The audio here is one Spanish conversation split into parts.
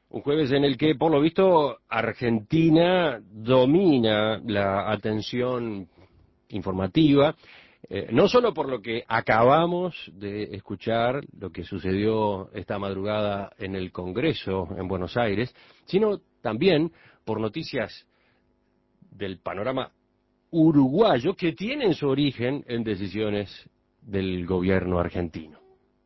Un jueves en el que, por lo visto, Argentina domina la atención informativa, no solo por lo que acabamos de escuchar, lo que sucedió esta madrugada en el Congreso en Buenos Aires, sino también por noticias del panorama uruguayo que tienen su origen en decisiones del gobierno argentino.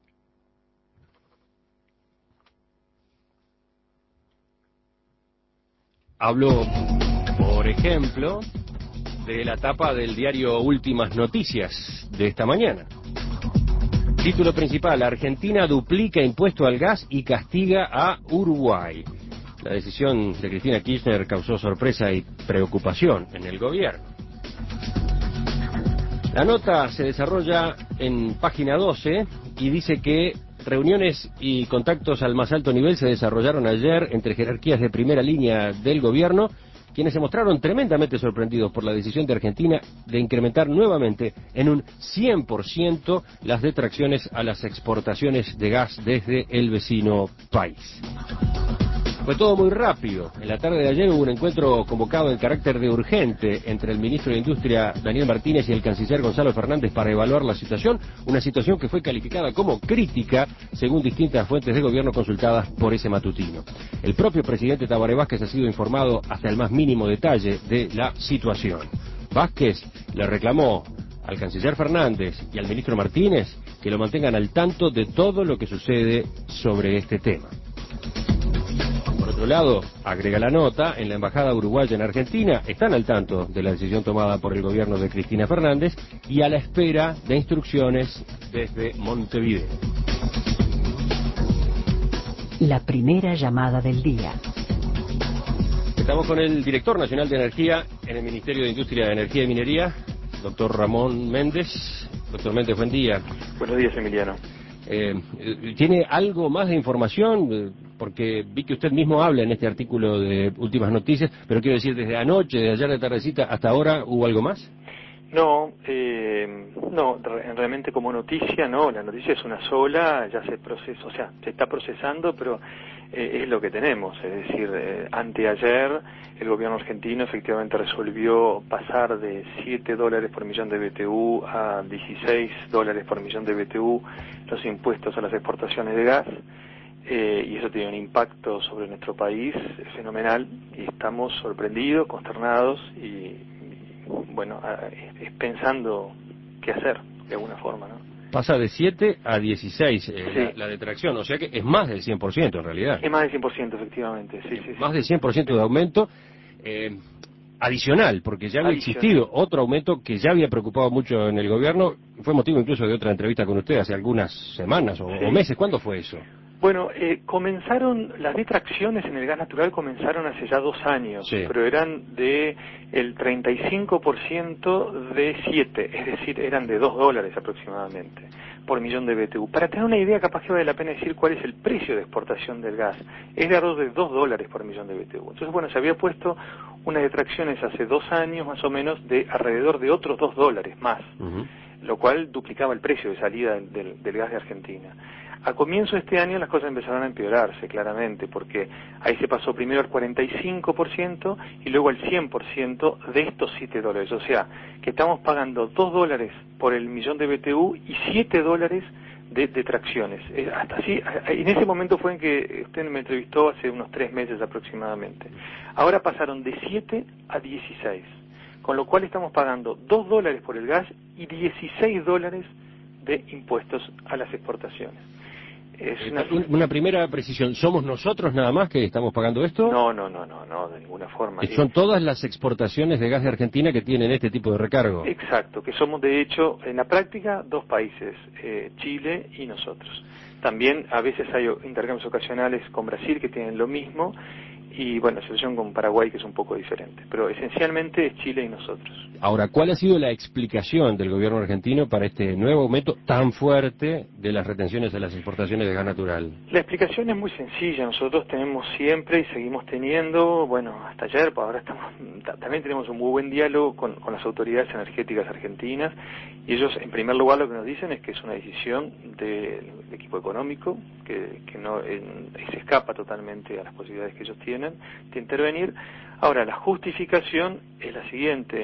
Hablo, por ejemplo, de la tapa del diario Últimas Noticias de esta mañana. Título principal: Argentina duplica impuesto al gas y castiga a Uruguay. La decisión de Cristina Kirchner causó sorpresa y preocupación en el gobierno. La nota se desarrolla en página 12 y dice que reuniones y contactos al más alto nivel se desarrollaron ayer entre jerarquías de primera línea del gobierno, quienes se mostraron tremendamente sorprendidos por la decisión de Argentina de incrementar nuevamente en un 100% las detracciones a las exportaciones de gas desde el vecino país. Fue todo muy rápido. En la tarde de ayer hubo un encuentro convocado en carácter de urgente entre el ministro de Industria, Daniel Martínez, y el canciller Gonzalo Fernández para evaluar la situación, una situación que fue calificada como crítica, según distintas fuentes de gobierno consultadas por ese matutino. El propio presidente Tabaré Vázquez ha sido informado hasta el más mínimo detalle de la situación. Vázquez le reclamó al canciller Fernández y al ministro Martínez que lo mantengan al tanto de todo lo que sucede sobre este tema. Por otro lado, agrega la nota, en la embajada uruguaya en Argentina están al tanto de la decisión tomada por el gobierno de Cristina Fernández y a la espera de instrucciones desde Montevideo. La primera llamada del día. Estamos con el director nacional de energía en el Ministerio de Industria, Energía y Minería, doctor Ramón Méndez. Doctor Méndez, buen día. Buenos días, Emiliano. ¿Tiene algo más de información? Porque vi que usted mismo habla en este artículo de Últimas Noticias, pero quiero decir, desde anoche, de ayer de tardecita hasta ahora, ¿hubo algo más? No, realmente como noticia, no, la noticia es una sola, ya se procesa, o sea, se está procesando, pero es lo que tenemos, es decir, anteayer el gobierno argentino efectivamente resolvió pasar de $7 por millón de BTU a $16 por millón de BTU los impuestos a las exportaciones de gas, y eso tiene un impacto sobre nuestro país fenomenal, y estamos sorprendidos, consternados y bueno, pensando qué hacer de alguna forma, ¿no? Pasa de 7 a 16 Sí. la detracción, o sea que es más del 100% en realidad. Es más del 100%, efectivamente, sí. Más del 100% de aumento adicional, porque ya había existido otro aumento que ya había preocupado mucho en el gobierno, fue motivo incluso de otra entrevista con usted hace algunas semanas o meses. ¿Cuándo fue eso? Bueno, comenzaron, las detracciones en el gas natural comenzaron hace ya 2 años, pero eran de el 35% de 7, es decir, eran de $2 aproximadamente por millón de BTU. Para tener una idea, capaz que vale la pena decir cuál es el precio de exportación del gas. Es de alrededor de $2 por millón de BTU. Entonces, bueno, se había puesto unas detracciones hace 2 años más o menos de alrededor de otros $2 más, lo cual duplicaba el precio de salida del gas de Argentina. A comienzo de este año las cosas empezaron a empeorarse claramente, porque ahí se pasó primero al 45% y luego al 100% de estos $7. O sea, que estamos pagando $2 por el millón de BTU y $7 de detracciones. Hasta así, en ese momento fue en que usted me entrevistó hace unos 3 meses aproximadamente. Ahora pasaron de 7 a 16, con lo cual estamos pagando $2 por el gas y $16 de impuestos a las exportaciones. Una primera precisión, ¿somos nosotros nada más que estamos pagando esto? No, de ninguna forma. Son todas las exportaciones de gas de Argentina que tienen este tipo de recargo. Exacto, que somos de hecho, en la práctica, 2 países, Chile y nosotros. También a veces hay intercambios ocasionales con Brasil que tienen lo mismo, y bueno, la situación con Paraguay que es un poco diferente, pero esencialmente es Chile y nosotros. Ahora, ¿cuál ha sido la explicación del gobierno argentino para este nuevo aumento tan fuerte de las retenciones a las exportaciones de gas natural? La explicación es muy sencilla. Nosotros tenemos siempre y seguimos teniendo, bueno, hasta ayer, pues ahora también tenemos un muy buen diálogo con las autoridades energéticas argentinas, y ellos en primer lugar lo que nos dicen es que es una decisión del equipo económico, que no se escapa totalmente a las posibilidades que ellos tienen de intervenir. Ahora, la justificación es la siguiente: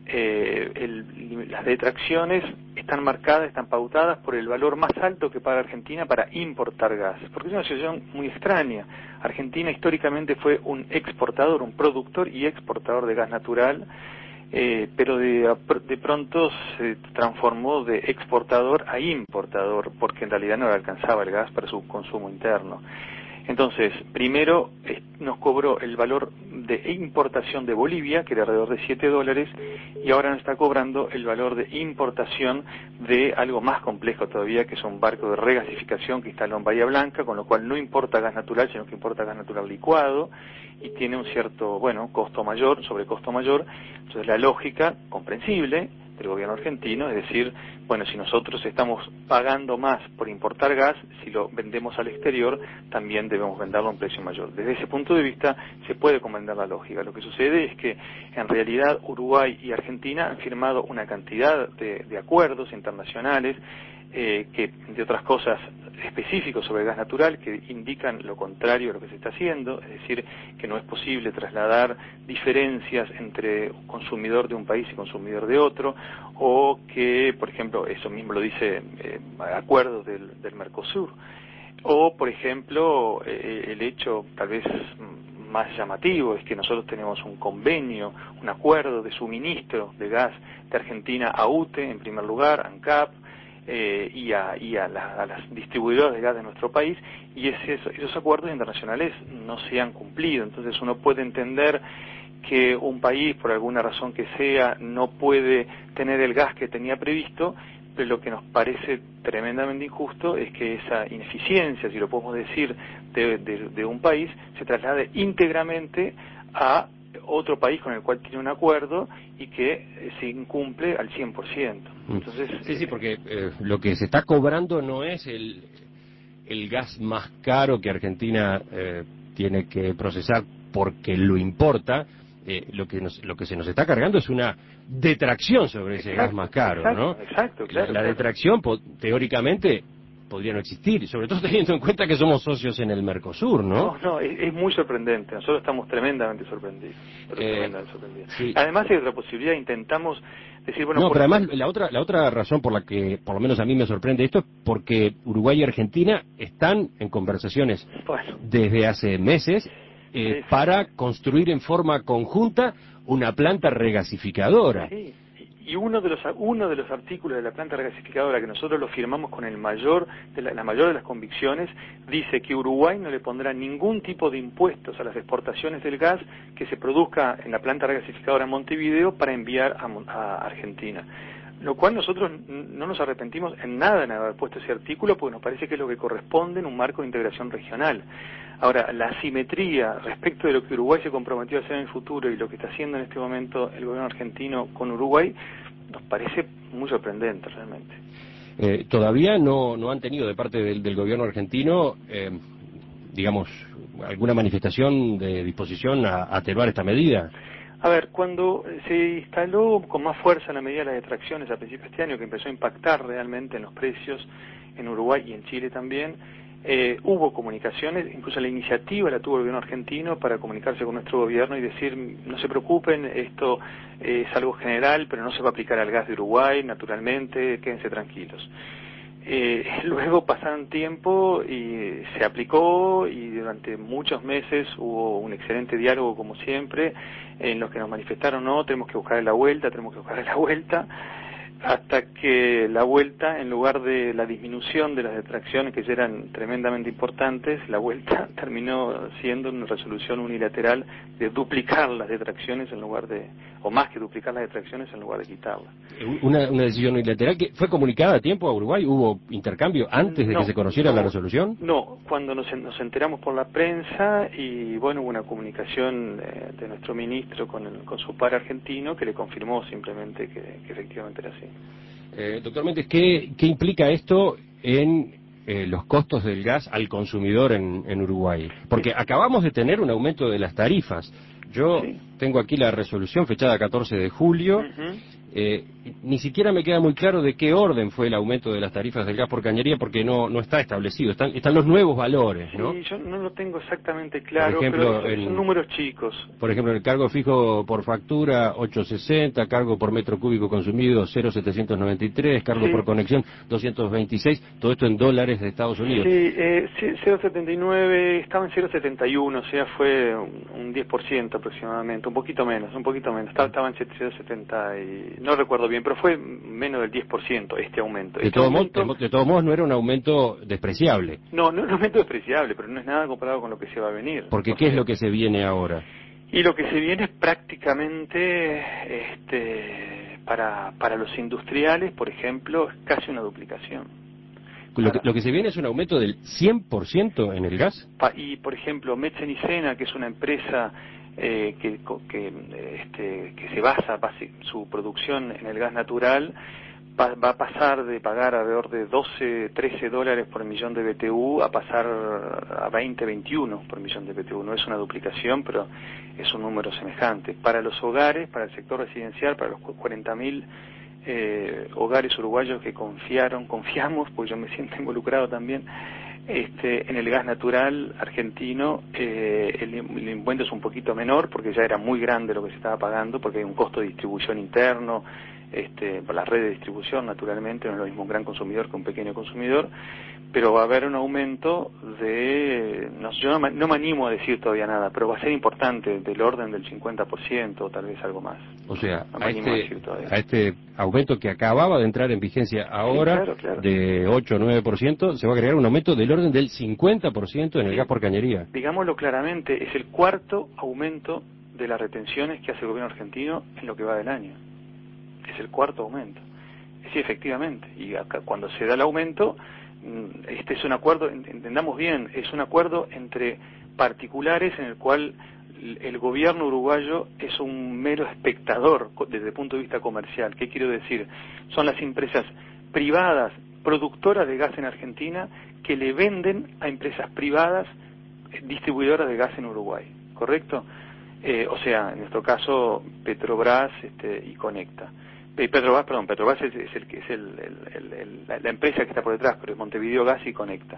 las detracciones están marcadas, están pautadas por el valor más alto que paga Argentina para importar gas, porque es una situación muy extraña. Argentina históricamente fue un exportador, un productor y exportador de gas natural, pero de pronto se transformó de exportador a importador, porque en realidad no le alcanzaba el gas para su consumo interno. Entonces, primero nos cobró el valor de importación de Bolivia, que era alrededor de $7, y ahora nos está cobrando el valor de importación de algo más complejo todavía, que es un barco de regasificación que instaló en Bahía Blanca, con lo cual no importa gas natural, sino que importa gas natural licuado, y tiene un cierto, costo mayor, sobrecosto mayor. Entonces la lógica, comprensible, del gobierno argentino, es decir, si nosotros estamos pagando más por importar gas, si lo vendemos al exterior, también debemos venderlo a un precio mayor. Desde ese punto de vista se puede comprender la lógica. Lo que sucede es que en realidad Uruguay y Argentina han firmado una cantidad de acuerdos internacionales que, entre otras cosas, específicos sobre el gas natural, que indican lo contrario a lo que se está haciendo, es decir, que no es posible trasladar diferencias entre consumidor de un país y consumidor de otro, o que, por ejemplo, eso mismo lo dice acuerdos del Mercosur, o, por ejemplo, el hecho tal vez más llamativo es que nosotros tenemos un convenio, un acuerdo de suministro de gas de Argentina a UTE, en primer lugar, ANCAP, y a las distribuidoras de gas de nuestro país, y esos acuerdos internacionales no se han cumplido. Entonces uno puede entender que un país, por alguna razón que sea, no puede tener el gas que tenía previsto, pero lo que nos parece tremendamente injusto es que esa ineficiencia, si lo podemos decir, de un país, se traslade íntegramente a otro país con el cual tiene un acuerdo y que se incumple al 100%. Entonces, sí, porque lo que se está cobrando no es el gas más caro que Argentina tiene que procesar porque lo importa. Lo que se nos está cargando es una detracción sobre ese gas más caro, ¿no? Exacto, claro. La detracción, teóricamente, podría no existir, sobre todo teniendo en cuenta que somos socios en el Mercosur, ¿no? No, es muy sorprendente. Nosotros estamos tremendamente sorprendidos. Sí. Además hay otra posibilidad, intentamos decir, pero además la otra razón por la que, por lo menos a mí me sorprende esto, es porque Uruguay y Argentina están en conversaciones desde hace meses para construir en forma conjunta una planta regasificadora. Sí. Y uno de los artículos de la planta regasificadora, que nosotros lo firmamos con la mayor de las convicciones, dice que Uruguay no le pondrá ningún tipo de impuestos a las exportaciones del gas que se produzca en la planta regasificadora en Montevideo para enviar a Argentina. Lo cual nosotros no nos arrepentimos en nada en haber puesto ese artículo, porque nos parece que es lo que corresponde en un marco de integración regional. Ahora, la asimetría respecto de lo que Uruguay se comprometió a hacer en el futuro y lo que está haciendo en este momento el gobierno argentino con Uruguay, nos parece muy sorprendente realmente. Todavía no han tenido de parte del gobierno argentino, digamos, alguna manifestación de disposición a atenuar esta medida. A ver, cuando se instaló con más fuerza la medida de las detracciones a principios de este año, que empezó a impactar realmente en los precios en Uruguay y en Chile también, hubo comunicaciones, incluso la iniciativa la tuvo el gobierno argentino para comunicarse con nuestro gobierno y decir, no se preocupen, esto es algo general, pero no se va a aplicar al gas de Uruguay, naturalmente, quédense tranquilos. Luego pasaron tiempo y se aplicó, y durante muchos meses hubo un excelente diálogo como siempre, en los que nos manifestaron, no, tenemos que buscar la vuelta, hasta que la vuelta, en lugar de la disminución de las detracciones, que ya eran tremendamente importantes, la vuelta terminó siendo una resolución unilateral de duplicar las detracciones en lugar de, o más que duplicar las detracciones en lugar de quitarlas. Una decisión unilateral que fue comunicada a tiempo a Uruguay. ¿Hubo intercambio antes de que se conociera la resolución? No, cuando nos enteramos por la prensa, y bueno, hubo una comunicación de nuestro ministro con su par argentino que le confirmó simplemente que efectivamente era así. Doctor Méndez, ¿qué implica esto en los costos del gas al consumidor en Uruguay? Porque acabamos de tener un aumento de las tarifas. Yo tengo aquí la resolución fechada 14 de julio. Ni siquiera me queda muy claro de qué orden fue el aumento de las tarifas del gas por cañería, porque no está establecido. Están los nuevos valores, ¿no? Sí, yo no lo tengo exactamente claro, por ejemplo, pero son números chicos. Por ejemplo, el cargo fijo por factura 8.60, cargo por metro cúbico consumido 0.793, cargo por conexión 226, todo esto en dólares de Estados Unidos. Sí, 0.79, estaba en 0.71, o sea, fue un 10% aproximadamente, un poquito menos, estaba en 0.70 y no recuerdo bien, pero fue menos del 10% este aumento. De todos modos, no era un aumento despreciable. No es un aumento despreciable, pero no es nada comparado con lo que se va a venir. Porque ¿qué es lo que se viene ahora? Y lo que se viene es prácticamente, para los industriales, por ejemplo, es casi una duplicación. Lo que se viene es un aumento del 100% en el gas. Y, por ejemplo, Metzenicena, que es una empresa que se basa su producción en el gas natural, va a pasar de pagar alrededor de 12, 13 dólares por millón de BTU a pasar a 20, 21 por millón de BTU. No es una duplicación, pero es un número semejante. Para los hogares, para el sector residencial, para los 40.000 hogares uruguayos que confiamos, pues yo me siento involucrado también, en el gas natural argentino, el impuesto es un poquito menor porque ya era muy grande lo que se estaba pagando, porque hay un costo de distribución interno, por la red de distribución, naturalmente, no es lo mismo un gran consumidor que un pequeño consumidor, pero va a haber un aumento yo no me animo a decir todavía nada, pero va a ser importante, del orden del 50% o tal vez algo más. O sea, no a este aumento que acababa de entrar en vigencia ahora, claro. De 8 o 9%, se va a agregar un aumento del orden del 50% en el gas por cañería. Digámoslo claramente, es el cuarto aumento de las retenciones que hace el gobierno argentino en lo que va del año. Es el cuarto aumento. Sí, efectivamente. Y acá, cuando se da el aumento, este es un acuerdo, entendamos bien, es un acuerdo entre particulares en el cual el gobierno uruguayo es un mero espectador desde el punto de vista comercial. ¿Qué quiero decir? Son las empresas privadas productoras de gas en Argentina que le venden a empresas privadas distribuidoras de gas en Uruguay, ¿correcto? O sea, en nuestro caso Petrobras y Conecta. Petrobras es la empresa que está por detrás, pero es Montevideo Gas y Conecta.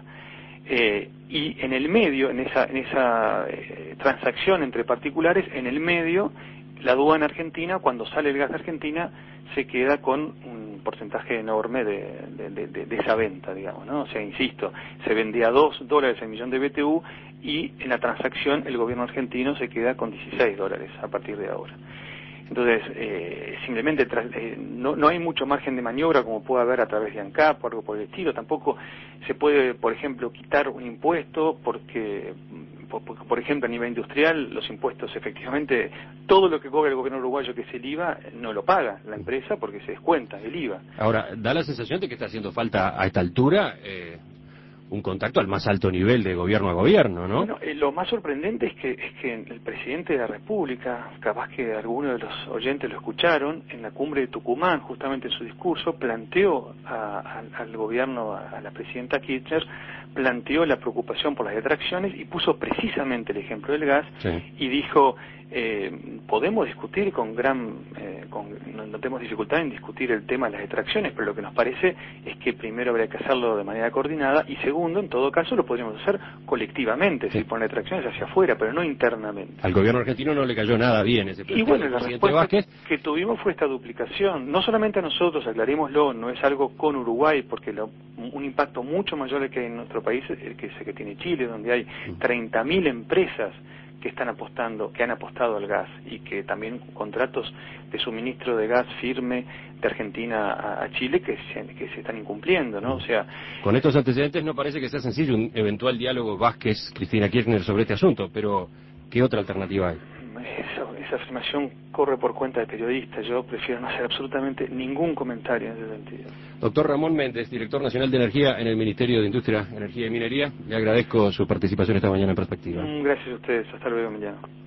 Y en el medio, en esa transacción entre particulares, en el medio, la aduana argentina, cuando sale el gas de Argentina, se queda con un porcentaje enorme de esa venta, digamos, ¿no? O sea, insisto, se vendía a 2 dólares el millón de BTU y en la transacción el gobierno argentino se queda con 16 dólares a partir de ahora. Entonces, simplemente no hay mucho margen de maniobra como puede haber a través de ANCAP o algo por el estilo. Tampoco se puede, por ejemplo, quitar un impuesto porque, por ejemplo, a nivel industrial, los impuestos efectivamente, todo lo que cobra el gobierno uruguayo, que es el IVA, no lo paga la empresa porque se descuenta el IVA. Ahora, da la sensación de que está haciendo falta a esta altura un contacto al más alto nivel de gobierno a gobierno, ¿no? Bueno, lo más sorprendente es que el presidente de la República, capaz que algunos de los oyentes lo escucharon, en la cumbre de Tucumán, justamente en su discurso, planteó al gobierno, a la presidenta Kirchner, planteó la preocupación por las detracciones y puso precisamente el ejemplo del gas, y dijo, podemos discutir no tenemos dificultad en discutir el tema de las detracciones, pero lo que nos parece es que primero habría que hacerlo de manera coordinada y segundo, en todo caso, lo podríamos hacer colectivamente, si ponen detracciones hacia afuera, pero no internamente. Al gobierno argentino no le cayó nada bien ese planteamiento. Y bueno, la respuesta que tuvimos fue esta duplicación. No solamente a nosotros, aclarémoslo, no es algo con Uruguay, porque un impacto mucho mayor que en nuestro país, que tiene Chile, donde hay 30.000 empresas que han apostado al gas, y que también contratos de suministro de gas firme de Argentina a Chile que se están incumpliendo, ¿no? O sea, con estos antecedentes no parece que sea sencillo un eventual diálogo Vázquez-Cristina Kirchner sobre este asunto, pero ¿qué otra alternativa hay? Esa afirmación corre por cuenta de periodista. Yo prefiero no hacer absolutamente ningún comentario en ese sentido. Doctor Ramón Méndez, director nacional de Energía en el Ministerio de Industria, Energía y Minería, le agradezco su participación esta mañana en Perspectiva. Gracias a ustedes. Hasta luego, Emiliano.